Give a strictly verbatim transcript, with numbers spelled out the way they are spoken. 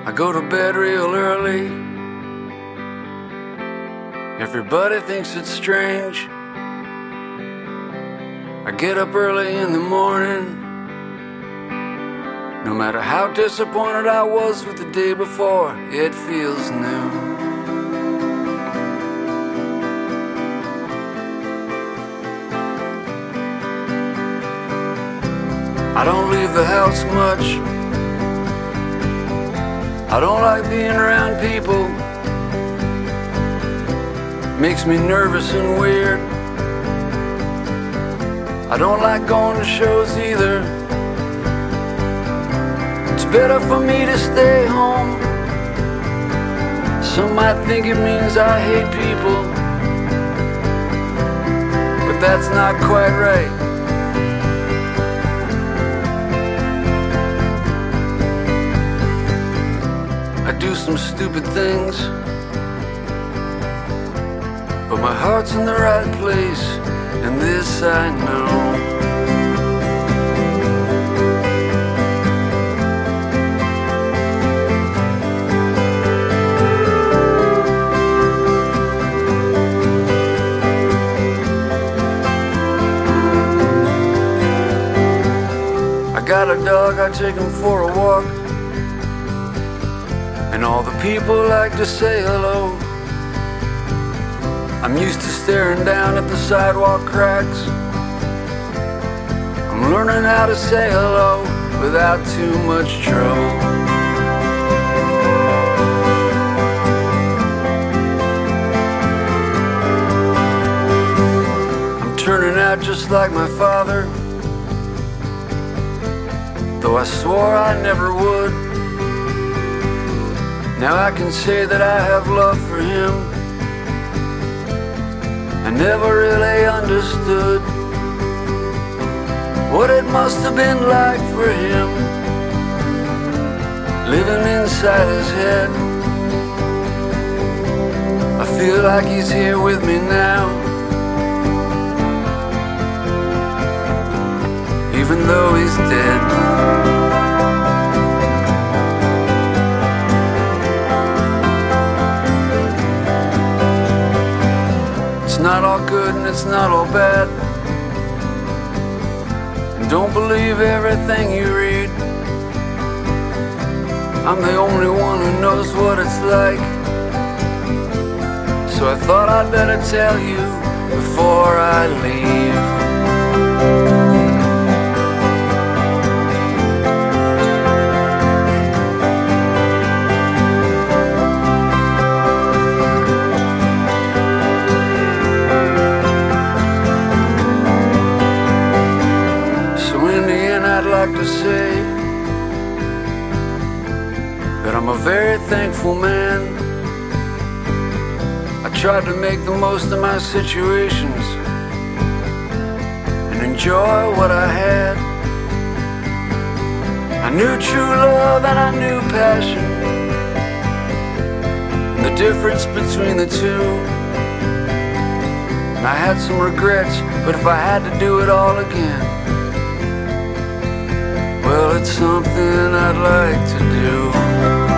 I go to bed real early. Everybody thinks it's strange. I get up early in the morning. No matter how disappointed I was with the day before, it feels new. I don't leave the house much. I don't like being around people. Makes me nervous and weird. I don't like going to shows either. It's better for me to stay home. Some might think it means I hate people, but that's not quite right. I do some stupid things, but my heart's in the right place, and this I know. I got a dog, I take him for a walk, and all the people like to say hello. I'm used to staring down at the sidewalk cracks. I'm learning how to say hello without too much trouble. I'm turning out just like my father, though I swore I never would. Now I can say that I have love for him. I never really understood what it must have been like for him, living inside his head. I feel like he's here with me now, even though he's dead. It's not all good and it's not all bad, and don't believe everything you read. I'm the only one who knows what it's like, so I thought I'd better tell you before I leave. I'd like to say that I'm a very thankful man. I tried to make the most of my situations and enjoy what I had. I knew true love and I knew passion, and the difference between the two. And I had some regrets, but if I had to do it all again, well, it's something I'd like to do.